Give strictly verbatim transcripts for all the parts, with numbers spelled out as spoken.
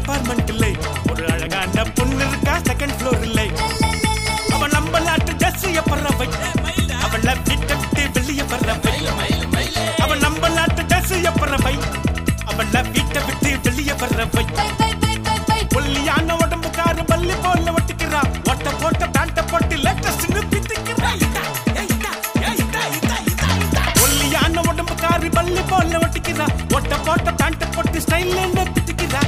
Apartment இல்லை. ஒரு அழகான பொண்ணு இருக்கா செகண்ட் ஃப்ளோர் இல்லை. அவன் நம்ம நாட்டு ஜெர்சிய பறவை, அவள விட்டு வெளிய பறவை. அவன் நம்ம நாட்டு ஜெர்சிய பறவை, அவள வீட்டை விட்டு வெளிய பறவை. ஒல்லியான உடம்புக்கார பள்ளி போல ஒட்டிக்கிறா, ஒட்ட போட்ட பேண்ட போட்டு லேட்டஸ்ட் பித்திக்கிறா. ஒல்லியான உடம்புக்காரி பள்ளி போல ஒட்டிக்கிறா, ஒட்ட போட்ட பேண்ட போட்டு ஸ்டைல் பித்திக்கிறா.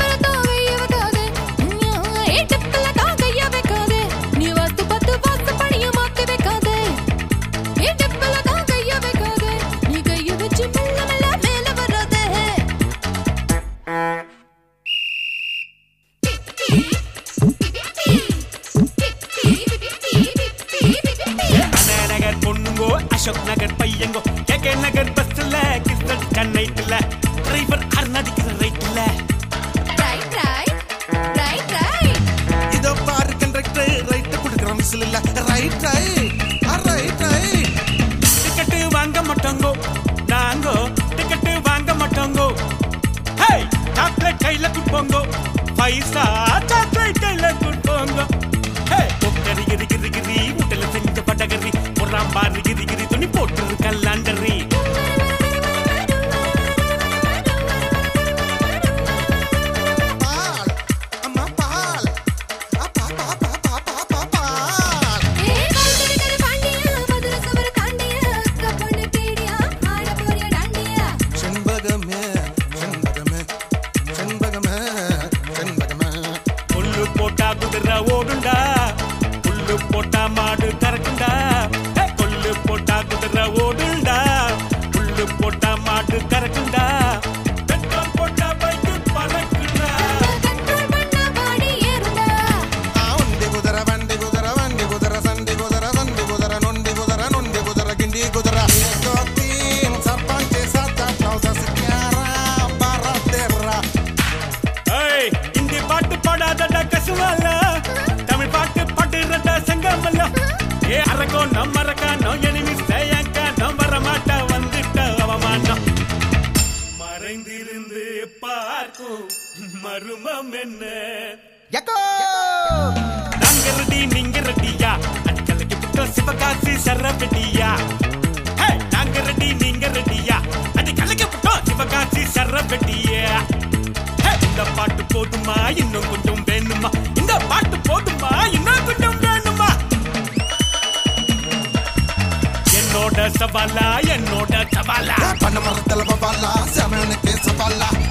அசோக் நகர் பையங்கோ, கேகே நகர் பஸ்ல கிஸ்டல் கண்ணைட்ல டிரைவர் அர்ணாதிக்கிற ரைட்ல. ரைட் ரைட் ரைட் ரைட் இதோ பாரு கண்டக்டர் ரைட் குடுக்குற விசில் இல்ல. Right right right right ticket வாங்க மாட்டோங்கோ நாங்கோ, டிக்கெட் வாங்க மாட்டோங்கோ. ஹே சாக்லேட் கையில குடுப்போங்கோ, பைசா சாக்லேட் கையில குடுப்போங்கோ. ஹே பொக்கரி கிரி கிரி கிரி முட்டல செஞ்ச பட்டகரி, பொறாம் பாரு கிரி கிரி துணி போட்டு கல்லாண்டரி. பால் அம்மா பால் அப்பா பாப்பா பாப்பா பாப்பா. ஏ பாண்டிய பாண்டிய மதுர சவர தாண்டிய கப்பொண்ணு தேடியா ஆட போறிய டாண்டியா. செண்பகமே செண்பகமே செண்பகமே செண்பகமே. புல்லு போட்டா குதிரை ஓடுண்டா, புல்லு போட்டா மாடு கறக்குண்டா. கொல்லு போட்டா குதிரை ஓடுண்டா, புல்லு போட்டா மாடு கறக்குண்டா. பெட்ரோல் போட்டா பைக்கு பறக்குண்டா. கண்ட்ரோல் பண்ண பாடி ஏறுடா. ஆ உண்டி குதிரை வண்டி குதிரை வண்டி குதிரை சண்டி குதிரை சண்டி குதிரை நொண்டி குதிரை நொண்டி குதிரை கிண்டி குதிரை. தீன் சர்பஞ்ச் சாத்தா நௌசஸ் கியாரா பாரா தெரா. ஏய் இந்தி பாட்டு பாடாதடா கசுவால, தமிழ் பாட்டு பாடுறடா செங்கமல்ல. ஏ அரகோ நம்ம அரகானோ எனிமி சேயங்கா நம்ம வரமாட்டா வந்துட்ட அவமானம். மறைந்திருந்து பார்க்கும் மருமம் என்ன? யக்கோ நாங்க ரெடி நீங்க ரெடியா, அடிக்கலைக்கு புட்டோ சிவகாசி சரவெடியா. ஹே நாங்க ரெடி நீங்க ரெடியா, அடிக்கலைக்கு புட்டோ சிவகாசி சரவெடியா. ஹே இந்த பாட்டு போதுமா இன்னும் கொஞ்சம் வேணுமா, இந்த பாட்டு போதுமா இன்னும் கொஞ்சம் வேணுமா? என்னோட சவாலா என்னோட சவாலா, பண்ண மரத்துல பவாலா சமனுக்கு சவாலா.